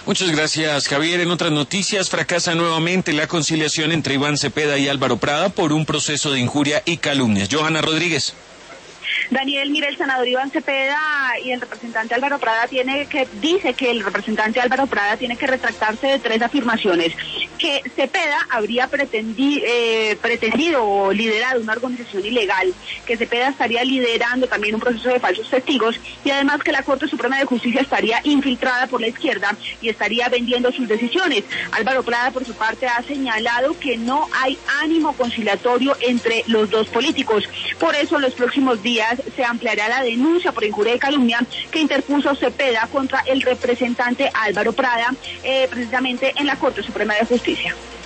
Muchas gracias, Javier. En otras noticias, fracasa nuevamente la conciliación entre Iván Cepeda y Álvaro Prada por un proceso de injuria y calumnias. Johanna Rodríguez. Daniel, mira, el senador Iván Cepeda y el representante Álvaro Prada dice que el representante Álvaro Prada tiene que retractarse de 3 afirmaciones: que Cepeda habría pretendido o liderado una organización ilegal, que Cepeda estaría liderando también un proceso de falsos testigos, y además que la Corte Suprema de Justicia estaría infiltrada por la izquierda y estaría vendiendo sus decisiones. Álvaro Prada, por su parte, ha señalado que no hay ánimo conciliatorio entre los dos políticos. Por eso, en los próximos días se ampliará la denuncia por injuria y calumnia que interpuso Cepeda contra el representante Álvaro Prada, precisamente en la Corte Suprema de Justicia.